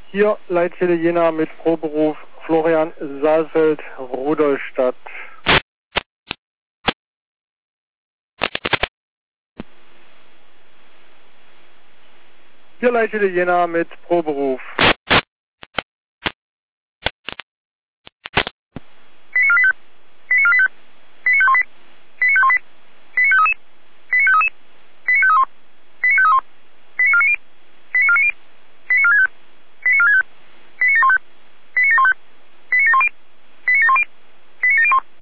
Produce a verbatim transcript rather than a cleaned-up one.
Hier Leitstelle Jena mit Proberuf Florian Saalfeld, Rudolstadt. Hier Leitstelle Jena mit Proberuf